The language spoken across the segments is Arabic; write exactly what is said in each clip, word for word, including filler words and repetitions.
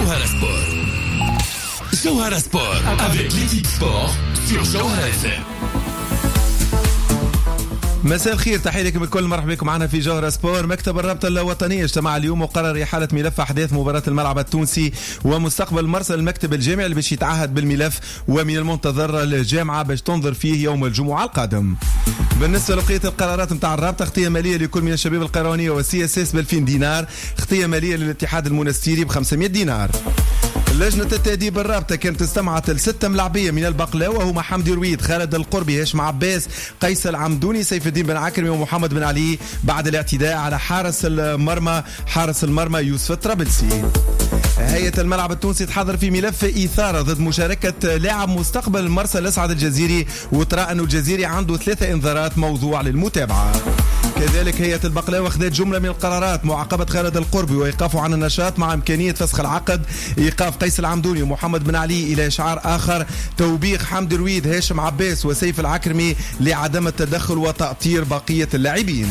جوهرة سبور. جوهرة سبور avec l'équipe sport sur جوهرة اف ام. مساء الخير، تحية لكم الكل، مرحبا بكم معنا في جوهرة سبور. مكتب الرابطة الوطنية اجتمع اليوم وقرر إحالة ملف أحداث مباراة الملعب التونسي ومستقبل مرسل المكتب الجامعي اللي باش يتعهد بالملف، ومن المنتظر الجامعة باش تنظر فيه يوم الجمعة القادم. بالنسبة لبقية القرارات متاع الرابطة، اختية مالية لكل من الشباب القيروانية والسي اس اس ب ألفين دينار، اختية مالية للاتحاد المنستيري ب خمسمائة دينار. لجنة التأديب الرابطة كانت استمعت لستة ملاعبية من البقلاوة هما حمدي رويد، خالد القربي، هاشم عباس، قيس العمدوني، سيف الدين بن عكرمي ومحمد بن علي بعد الاعتداء على حارس المرمى حارس المرمى يوسف الطرابلسي. هيئة الملعب التونسي تحضر في ملف إثارة ضد مشاركة لاعب مستقبل المرسى الأسعد الجزيري، وترى أن الجزيري عنده ثلاثة إنذارات موضوع للمتابعة. كذلك هيئة البقلاوة أخذت جملة من القرارات: معاقبة خالد القربي وإيقافه عن النشاط مع إمكانية فسخ العقد، إيقاف قيس العمدوني ومحمد بن علي إلى إشعار آخر، توبيخ حمدي رويد، هاشم عباس وسيف العكرمي لعدم التدخل وتأطير بقية اللاعبين.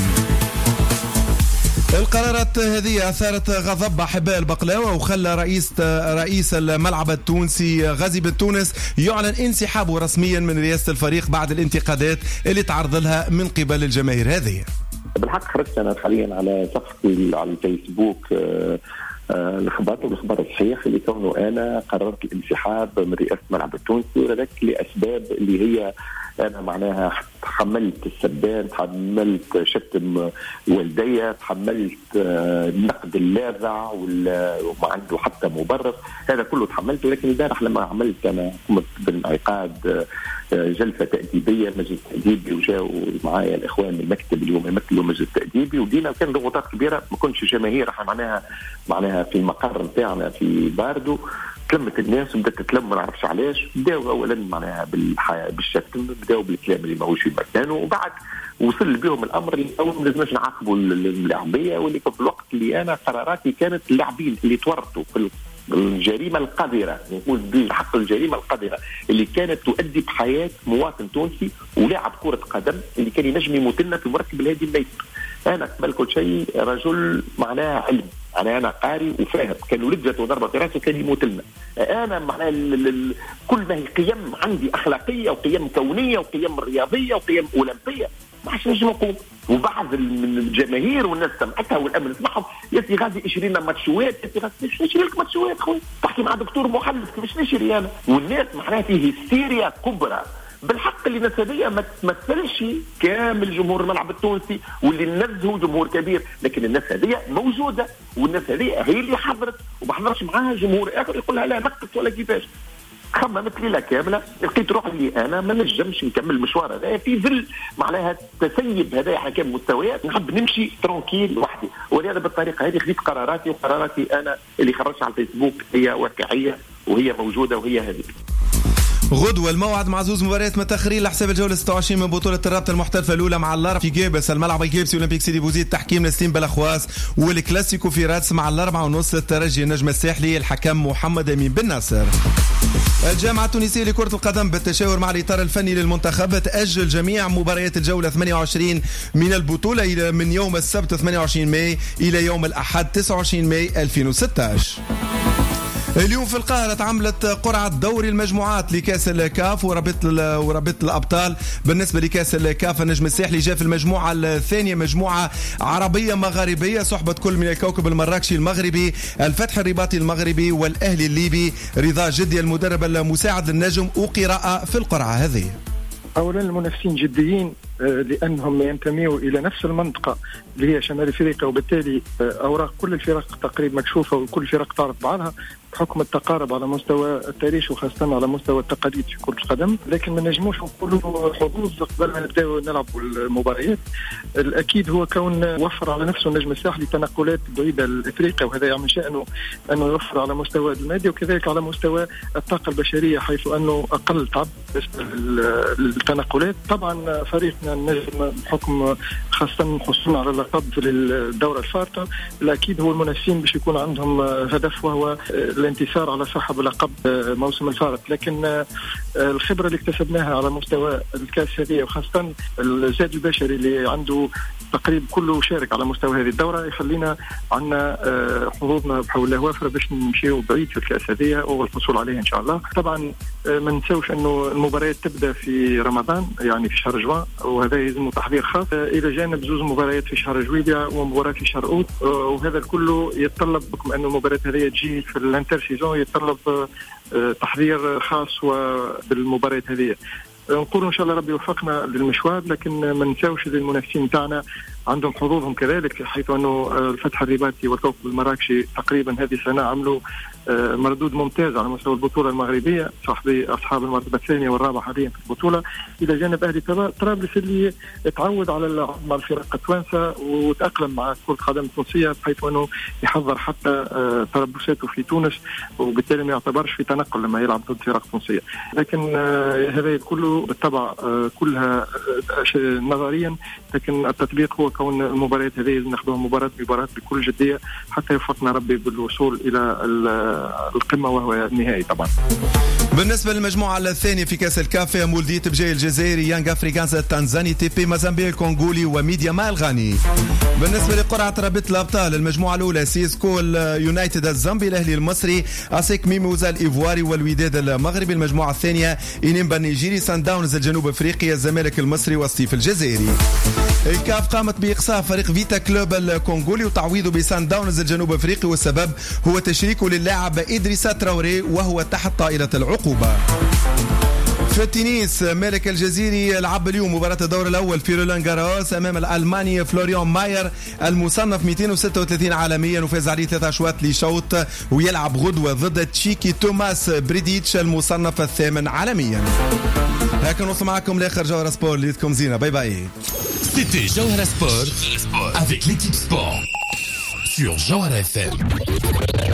القرارات هذه أثارت غضب أحباء البقلاوة وخلى رئيس رئيس الملعب التونسي غازي بن تونس يعلن انسحابه رسميا من رئاسة الفريق بعد الانتقادات اللي تعرض لها من قبل الجماهير هذه. بالحق خرجت أنا حاليا على صفحتي على الفيسبوك الإخبار والإخبار الصحيح اللي كونه أنا قررت الانسحاب من رئاسة الملعب التونسي، وذلك لأسباب اللي هي أنا معناها تحملت السبان، تحملت شتم والدي، تحملت النقد اللاذع وما عنده حتى مبرر، هذا كله تحملته. لكن البارح لما عملت أنا قمت بانعقاد جلسة تأديبية مجلس تأديبي، وجاءوا معايا الإخوان من المكتب اليوم يمثلوا مجلس تأديبي، ودينا كان ضغوطات كبيرة، ما كنتش جماهير معناها معناها في المقر نتاعنا في باردو، تلمت الناس وبدأت تتلم ما نعرفش علاش، بداوا اولا معناها بالشتم، بداوا بالكلام اللي ماهوش في مكانه، وبعد وصل بهم الامر اللي اول ما لازمش نعاقبوا اللاعبيه، واللي في الوقت اللي انا قراراتي كانت اللاعبين اللي تورطوا في الجريمه القذره، نقول بحق الجريمه القذره اللي كانت تؤدي بحياه مواطن تونسي ولاعب كره قدم اللي كان ينجم يموت لنا في المركب الهادي الميت. انا قبل كل شيء رجل معناها علم، أنا أنا قاري وفاهم، كان ولدت وضربة راسه كان يموت لنا. أنا معناها كل ما هي قيم عندي أخلاقية وقيم كونية وقيم رياضية وقيم أولمبية ما عادش نجم نقول. وبعض من الجماهير والناس سمعتها والأمن سمعهم، يا سي غازي اشري لنا ماتشوات، يا سي غازي اشري لك ماتشوات خويا، تحكي مع دكتور محلل مش نشري أنا. والناس معناها فيه هستيريا كبرى بالحق اللي الناس هذه ما تمثلش كامل جمهور الملعب التونسي واللي ننزهوا جمهور كبير، لكن الناس هذه موجوده، والناس هذه هي اللي حضرت وما حضرش معاها جمهور اخر يقول لها لا نقص ولا كيفاش. خممت ليله كامله، لقيت روحي اللي انا ما نجمش نكمل المشوار هذا في ظل معناها التسيب هذا حكام مستويات، نحب نمشي ترونكيل لوحدي، ولهذا بالطريقه هذه خذيت قراراتي، وقراراتي انا اللي خرجت على الفيسبوك هي واقعيه وهي موجوده وهي هذه. غدوة الموعد مع زوز مباريات متأخرين لحساب الجولة ستة وعشرين من بطولة الرابطة المحترفة الأولى مع اللارب في جيبس، الملعب الجيبسي أولمبيك سيدي بوزيد، تحكيم نسيم بلخواس، والكلاسيكو في رادس مع الأربعة ونص الترجي النجم الساحلي، الحكم محمد أمين بن ناصر. الجامعة التونسية لكرة القدم بالتشاور مع الإطار الفني للمنتخب تأجل جميع مباريات الجولة ثمانية وعشرين من البطولة إلى من يوم السبت ثمانية وعشرين ماي إلى يوم الأحد تسعة وعشرين ماي ألفين وستة عشر. اليوم في القاهرة تعملت قرعة دوري المجموعات لكاس الكاف ورابطة ورابطة الأبطال. بالنسبة لكاس الكاف النجم الساحلي جاء في المجموعة الثانية، مجموعة عربية مغاربية صحبة كل من الكوكب المراكشي المغربي، الفتح الرباطي المغربي والأهلي الليبي. رضا جدي المدرب المساعد للنجم وقراءة في القرعة هذه. أولا المنافسين جديين لأنهم ينتميوا إلى نفس المنطقة اللي هي شمال أفريقيا، وبالتالي أوراق كل الفرق تقريبا مكشوفة وكل الفرق تعرف بعضها بحكم التقارب على مستوى التاريخ وخاصة على مستوى التقاليد في كرة القدم. لكن ما نجموش نقولوا حظوظ قبل ما نبداو نلعبوا المباريات. الأكيد هو كون وفر على نفسه النجم الساحلي تنقلات بعيدة لأفريقيا، وهذا يعني شأنه أنه يوفر على مستوى المادي وكذلك على مستوى الطاقة البشرية، حيث أنه أقل تعب بالنسبة للتنقلات. طبعا فريقنا أننا نجم بحكم خاصة حصولنا على اللقب في الدورة الفارطة. الأكيد هو المنافسين باش يكون عندهم هدف وهو الانتصار على صاحب لقب موسم الفارط، لكن الخبرة اللي اكتسبناها على مستوى الكاس هذه وخاصة الزاد البشري اللي عنده تقريبا كله شارك على مستوى هذه الدورة يخلينا عندنا حظوظنا بحول الله وافرة باش نمشيو بعيد في الكاس هذه والحصول عليها إن شاء الله. طبعا ما نسوش أنه المباريات تبدأ في رمضان يعني في شهر جوان، وهذا يلزم تحضير خاص إلى جانب زوج مباريات في شهر جويلية ومباراة في شهر أوت، وهذا كله يتطلب بكم أنه المباراة هذه تجي في الانتر سيزون يتطلب تحضير خاص بالمباريات هذه. نقول إن شاء الله ربي يوفقنا للمشوار، لكن ما نساوش المنافسين تاعنا عندهم حظوظهم كذلك، حيث أنه الفتح الرباطي والكوكب المراكشي تقريبا هذه السنة عملوا مردود ممتاز على مستوى البطولة المغربية، صاحبي أصحاب المرتبة الثانية والرابعة حاليا في البطولة، إلى جانب أهلي طرابلس اللي تعود على اللعب مع الفرق التوانسة وتأقلم مع كرة القدم التونسية، بحيث أنه يحضر حتى تربصاته في تونس وبالتالي ما يعتبرش في تنقل لما يلعب ضد فرق تونسية. لكن هذا كله بالطبع كلها نظريا، لكن التطبيق هو كون المباريات هذه ناخذوها مباراة بمباراة بكل جدية حتى يوفقنا ربي بالوصول إلى القمة وهو النهائي. طبعا بالنسبة للمجموعة الثانية في كأس الكافة، مولديت بجاي الجزائري، يانغ أفريكانز التنزاني، تي بي مازامبيق الكونغولي وميديا ما الغاني. بالنسبة لقرعة رابطة الأبطال المجموعة الأولى، سيسكو يونايتد الزامبي، الأهلي المصري، أسيك ميموزا الإيفواري والوداد المغربي. المجموعة الثانية، إنيمبا النيجيري، سان داونز الجنوب أفريقيا، الزمالك المصري وستيف الجزائري. الكاف قامت بإقصاء فريق فيتا كلوب الكونغولي وتعويضه بسان داونز الجنوب أفريقي، والسبب هو تشريكه للاعب إدريسا تراوري وهو تحت طائلة العقوبة. في التنس، مالك الجزيري لعب اليوم مباراة الدور الأول في رولان جاروس أمام الألماني فلوريان ماير المصنف مئتين وستة وثلاثين عالميا، وفاز عليه ثلاثة أشواط لشوط، ويلعب غدوة ضد تشيكي توماس بريديتش المصنف الثامن عالميا. هكذا نوصل معكم لآخر جوهرة سبور. ليتكم زينة، باي باي. C'était Jawhara Sport avec l'équipe sport sur Jawhara F M.